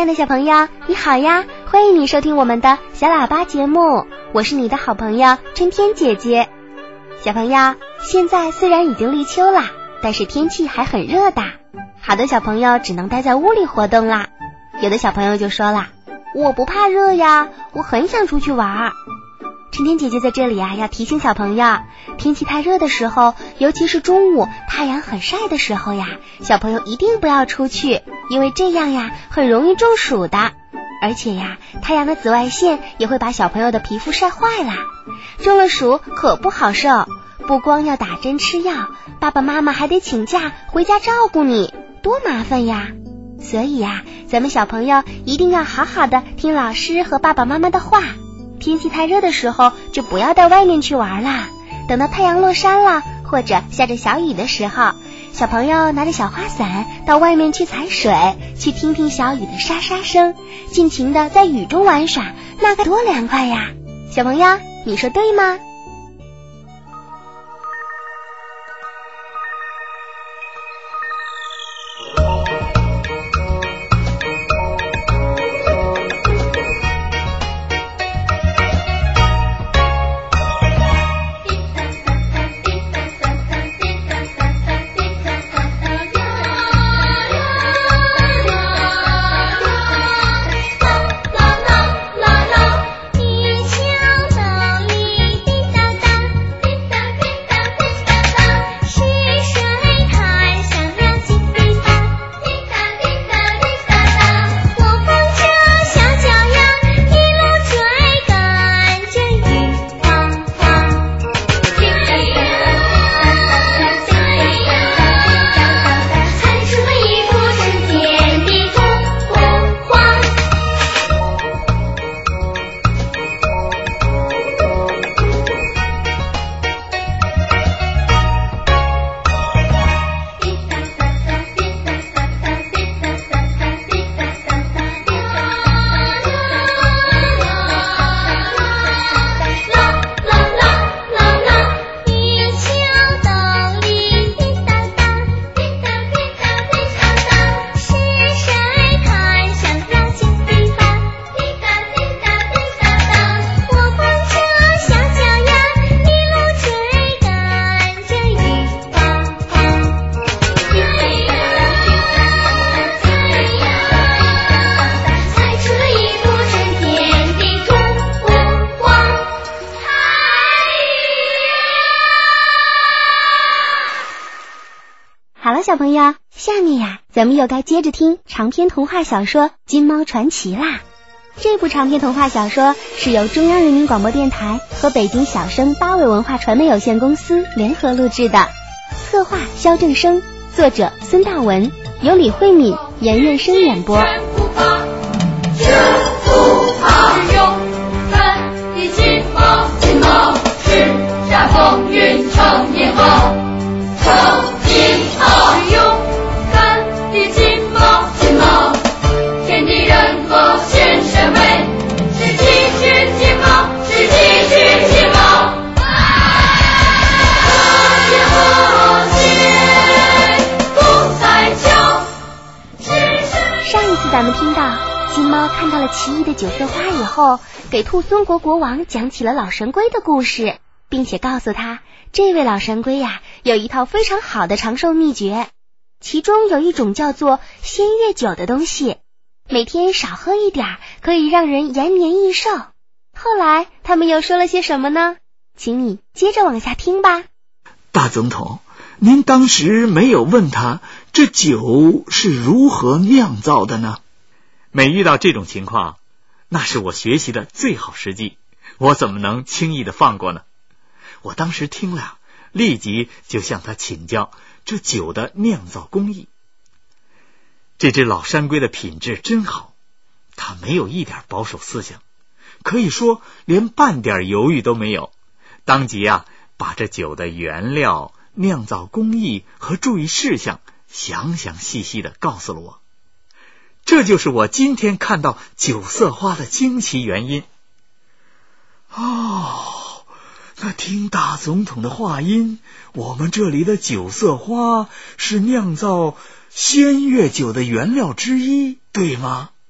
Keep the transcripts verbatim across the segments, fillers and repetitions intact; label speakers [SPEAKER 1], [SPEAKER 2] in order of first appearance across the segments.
[SPEAKER 1] 爱的小朋友，你好呀，欢迎你收听我们的小喇叭节目，我是你的好朋友春天姐姐。小朋友，现在虽然已经立秋啦，但是天气还很热的，好多小朋友只能待在屋里活动啦。有的小朋友就说啦，我不怕热呀，我很想出去玩。春天姐姐在这里啊，要提醒小朋友，天气太热的时候，尤其是中午太阳很晒的时候呀，小朋友一定不要出去，因为这样呀很容易中暑的。而且呀，太阳的紫外线也会把小朋友的皮肤晒坏啦，中了暑可不好受，不光要打针吃药，爸爸妈妈还得请假回家照顾你，多麻烦呀。所以呀，咱们小朋友一定要好好的听老师和爸爸妈妈的话，天气太热的时候就不要到外面去玩啦，等到太阳落山了或者下着小雨的时候，小朋友拿着小花伞到外面去踩水，去听听小雨的沙沙声，尽情的在雨中玩耍，那该多凉快呀。小朋友，你说对吗？小朋友，下面呀，咱们又该接着听长篇童话小说《金猫传奇》啦。这部长篇童话小说是由中央人民广播电台和北京小生八尾文化传媒有限公司联合录制的，策划肖正生，作者孙大文，由李慧敏、严彦生演播。
[SPEAKER 2] 金猫是闪风云成年后，成金猫是勇敢的金猫，金猫天地人和先生为，是几只金猫，是几只金猫，和谐和谐共在桥。
[SPEAKER 1] 上一次咱们听到金猫看到了奇异的九色花以后，给兔孙国国王讲起了老神龟的故事，并且告诉他，这位老神龟呀，有一套非常好的长寿秘诀，其中有一种叫做仙月酒的东西，每天少喝一点，可以让人延年益寿。后来他们又说了些什么呢？请你接着往下听吧。
[SPEAKER 3] 大总统，您当时没有问他这酒是如何酿造的呢？
[SPEAKER 4] 每遇到这种情况，那是我学习的最好时机，我怎么能轻易的放过呢？我当时听了，立即就向他请教这酒的酿造工艺。这只老山龟的品质真好，它没有一点保守思想，可以说连半点犹豫都没有，当即啊，把这酒的原料、酿造工艺和注意事项详详细细的告诉了我。这就是我今天看到九色花的惊奇原因。
[SPEAKER 3] 哦，那听大总统的话音，我们这里的九色花是酿造仙月酒的原料之一，对吗？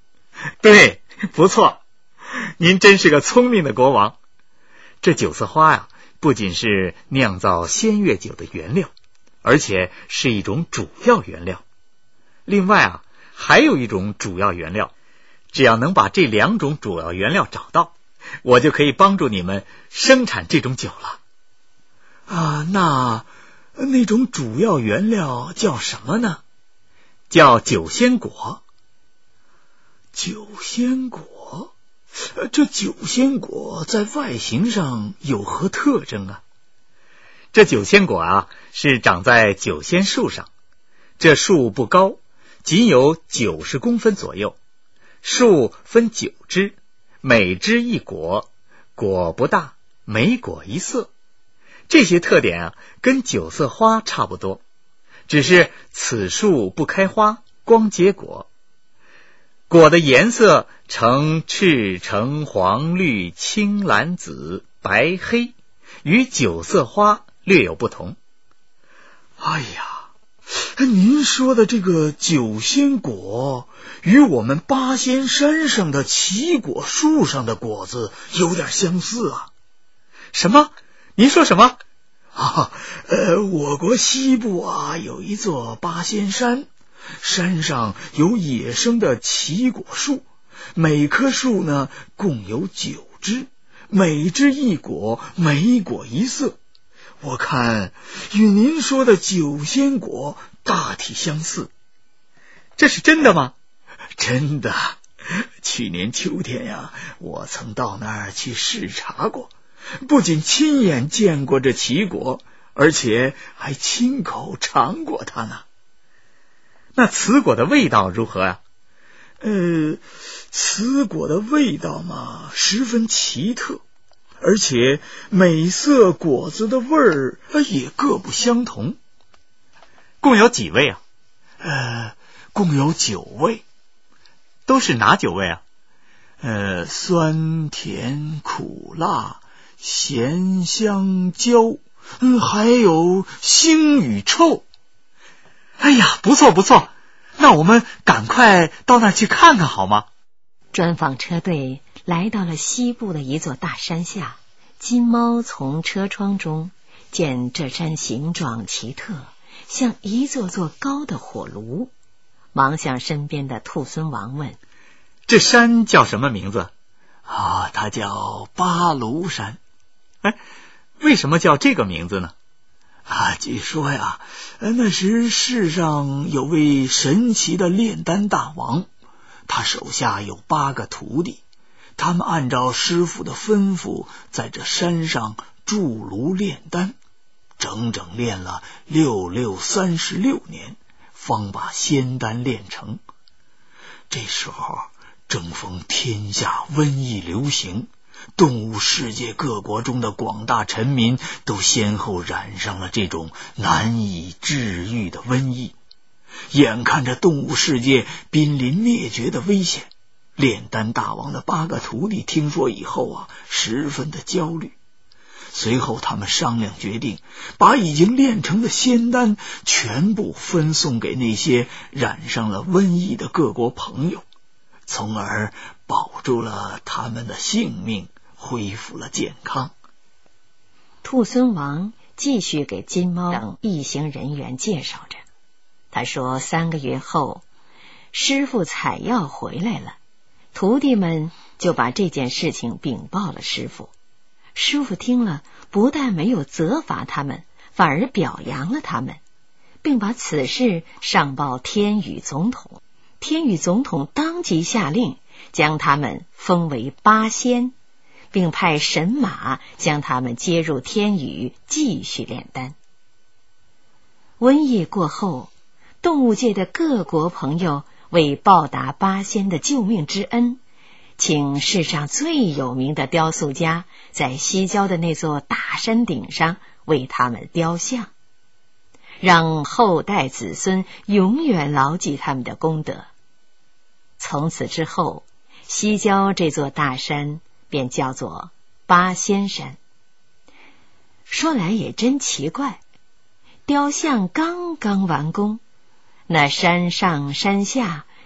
[SPEAKER 4] 对，不错，您真是个聪明的国王。这酒色花呀、啊，不仅是酿造仙乐酒的原料，而且是一种主要原料。另外啊，还有一种主要原料，只要能把这两种主要原料找到，我就可以帮助你们生产这种酒了。
[SPEAKER 3] 啊，那那种主要原料叫什么呢？
[SPEAKER 4] 叫酒仙果。
[SPEAKER 3] 酒仙果？这酒仙果在外形上有何特征啊？
[SPEAKER 4] 这酒仙果啊，是长在酒仙树上，这树不高，仅有九十公分左右，树分九枝，每枝一果，果不大，每果一色。这些特点啊，跟酒色花差不多，只是此树不开花，光结果。果的颜色呈赤橙黄绿青蓝紫白黑，与酒色花略有不同。
[SPEAKER 3] 哎呀，您说的这个酒仙果与我们八仙山上的奇果树上的果子有点相似啊。
[SPEAKER 4] 什么？您说什么？
[SPEAKER 3] 啊，呃，我国西部啊有一座八仙山，山上有野生的奇果树，每棵树呢共有九枝，每枝一果，每果一色。我看与您说的酒仙果大体相似。
[SPEAKER 4] 这是真的吗？
[SPEAKER 3] 真的，去年秋天呀，我曾到那儿去视察过，不仅亲眼见过这奇果，而且还亲口尝过它呢。
[SPEAKER 4] 那此果的味道如何啊？
[SPEAKER 3] 呃，此果的味道嘛，十分奇特，而且每色果子的味儿也各不相同。
[SPEAKER 4] 共有几味啊？
[SPEAKER 3] 呃，共有九味。
[SPEAKER 4] 都是哪九味啊？
[SPEAKER 3] 呃，酸甜苦辣咸香焦，嗯，还有腥与臭。
[SPEAKER 4] 哎呀，不错不错，那我们赶快到那儿去看看好吗？
[SPEAKER 5] 专访车队来到了西部的一座大山下，金猫从车窗中见这山形状奇特，像一座座高的火炉，忙向身边的兔孙王问：
[SPEAKER 4] 这山叫什么名字？
[SPEAKER 3] 啊，它叫八庐山。
[SPEAKER 4] 哎，为什么叫这个名字呢？
[SPEAKER 3] 啊，据说呀，那时世上有位神奇的炼丹大王，他手下有八个徒弟，他们按照师傅的吩咐，在这山上筑炉炼丹，整整炼了六六三十六年，方把仙丹炼成。这时候正逢天下瘟疫流行，动物世界各国中的广大臣民都先后染上了这种难以治愈的瘟疫，眼看着动物世界濒临灭绝的危险，炼丹大王的八个徒弟听说以后啊，十分的焦虑。随后他们商量决定，把已经炼成的仙丹全部分送给那些染上了瘟疫的各国朋友，从而保住了他们的性命，恢复了健康。
[SPEAKER 5] 兔孙王继续给金猫等一行人员介绍着，他说三个月后，师傅采药回来了，徒弟们就把这件事情禀报了师傅。师傅听了，不但没有责罚他们，反而表扬了他们，并把此事上报天宇总统。天宇总统当即下令将他们封为八仙，并派神马将他们接入天宇继续炼丹。瘟疫过后，动物界的各国朋友为报答八仙的救命之恩，请世上最有名的雕塑家在西郊的那座大山顶上为他们雕像，让后代子孙永远牢记他们的功德。从此之后，西郊这座大山便叫做八仙山。说来也真奇怪，雕像刚刚完工，那山上山下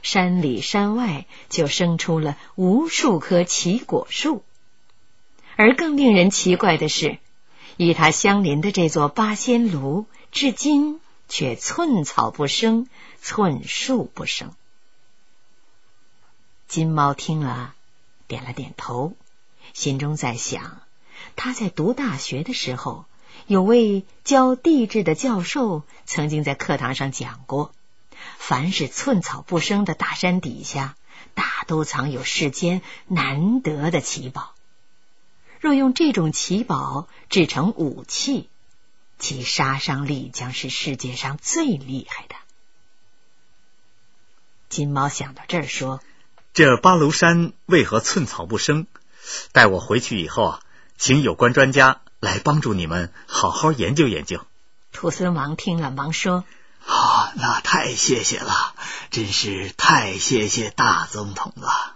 [SPEAKER 5] 山里山外就生出了无数棵奇果树。而更令人奇怪的是，与它相邻的这座八仙炉，至今却寸草不生，寸树不生。金猫听了，点了点头，心中在想，他在读大学的时候，有位教地质的教授曾经在课堂上讲过，凡是寸草不生的大山底下，大都藏有世间难得的奇宝。若用这种奇宝制成武器，其杀伤力将是世界上最厉害的。金猫想到这儿说，
[SPEAKER 4] 这八庐山为何寸草不生？待我回去以后啊，请有关专家来帮助你们好好研究研究。
[SPEAKER 5] 兔孙王听了忙说，
[SPEAKER 3] 啊，那太谢谢了，真是太谢谢大总统了。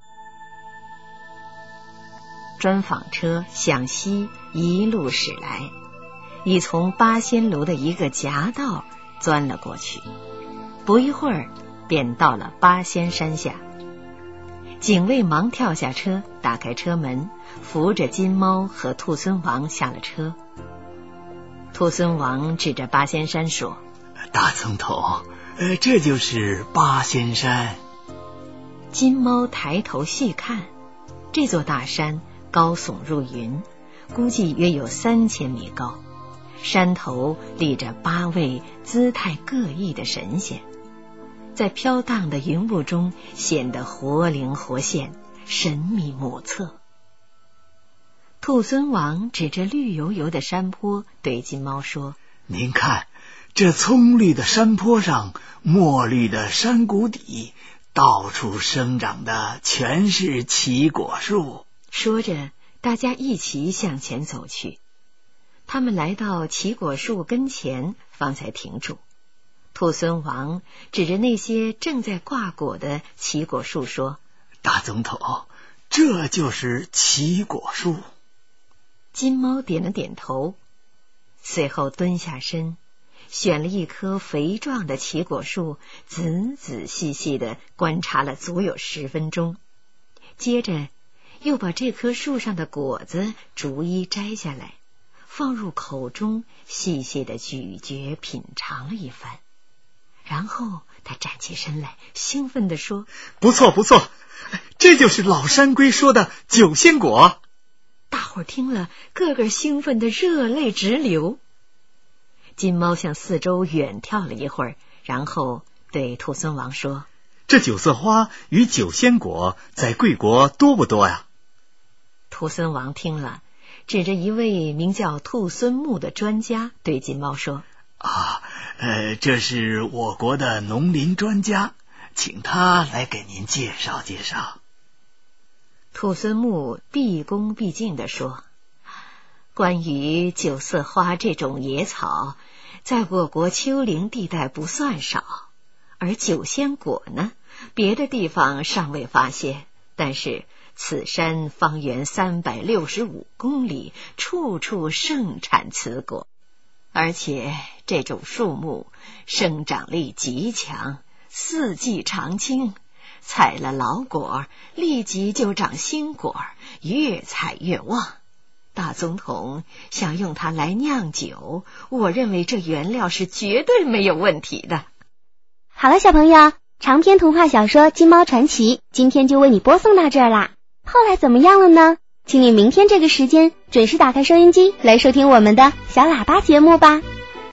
[SPEAKER 5] 专访车向西一路驶来，已从八仙炉的一个夹道钻了过去，不一会儿便到了八仙山下。警卫忙跳下车，打开车门，扶着金猫和兔孙王下了车。兔孙王指着八仙山说，
[SPEAKER 3] 大总统，呃，这就是八仙山。
[SPEAKER 5] 金猫抬头细看，这座大山高耸入云，估计约有三千米高，山头立着八位姿态各异的神仙，在飘荡的云雾中显得活灵活现，神秘莫测。兔孙王指着绿油油的山坡对金猫说，
[SPEAKER 3] 您看，这葱绿的山坡上，墨绿的山谷底，到处生长的全是奇果树。
[SPEAKER 5] 说着，大家一起向前走去。他们来到奇果树跟前，方才停住。兔孙王指着那些正在挂果的奇果树说，
[SPEAKER 3] 大总统，这就是奇果树。
[SPEAKER 5] 金猫点了点头，随后蹲下身，选了一棵肥壮的奇果树，仔仔细细地观察了足有十分钟，接着又把这棵树上的果子逐一摘下来，放入口中，细细地咀嚼品尝了一番。然后他站起身来，兴奋地说，
[SPEAKER 4] 不错不错，这就是老山龟说的九仙果。
[SPEAKER 5] 大伙儿听了，个个兴奋得热泪直流。金猫向四周远眺了一会儿，然后对兔孙王说，
[SPEAKER 4] 这九色花与九仙果在贵国多不多呀？
[SPEAKER 5] 兔孙王听了，指着一位名叫兔孙木的专家对金猫说，
[SPEAKER 3] 啊，呃，这是我国的农林专家，请他来给您介绍介绍。
[SPEAKER 5] 兔孙木毕恭毕敬地说，关于九色花这种野草，在我国丘陵地带不算少，而九仙果呢，别的地方尚未发现，但是此山方圆三百六十五公里，处处盛产此果，而且这种树木生长力极强，四季常青，采了老果，立即就长新果，越采越旺。大总统想用它来酿酒，我认为这原料是绝对没有问题的。
[SPEAKER 1] 好了，小朋友，长篇童话小说《金猫传奇》今天就为你播送到这儿啦。后来怎么样了呢？请你明天这个时间准时打开收音机来收听我们的小喇叭节目吧。